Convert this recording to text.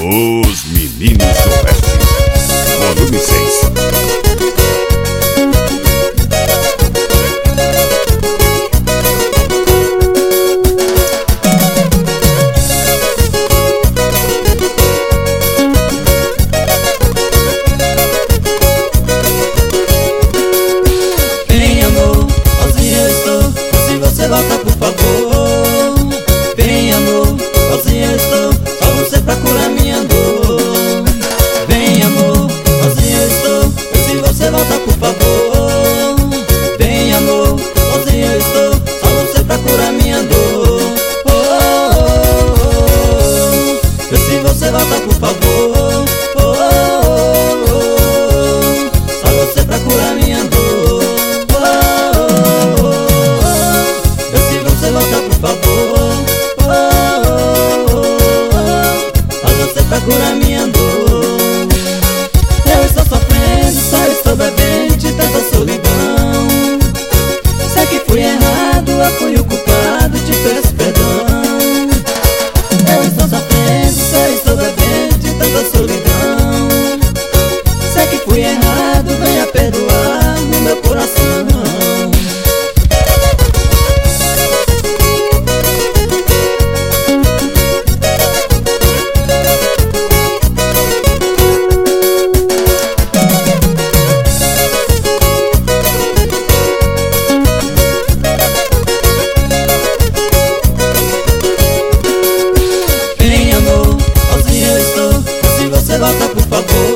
Os Meninos do Oeste, volume 6. Vem amor, sozinho eu estou, se você volta por favor. Vem amor, sozinho eu estou, só você pra curar minha dor. Vem amor, sozinho eu estou, se você volta por favor. Vem amor, sozinho eu estou, só você pra curar minha dor. Oh, oh, oh, oh. Se você volta por favor. Oh, oh, oh, oh. Só você pra curar minha dor. Se você voltar por favor. Só você pra curar minha dor. Eu estou sofrendo, só estou bebendo de tanta solidão. Sei que fui errado, eu fui o culpado, te peço perdão. Eu estou sofrendo, só estou bebendo de tanta solidão. Sei que fui errado, venha perdoar no meu coração. Vem amor, sozinho eu estou, se você volta por favor.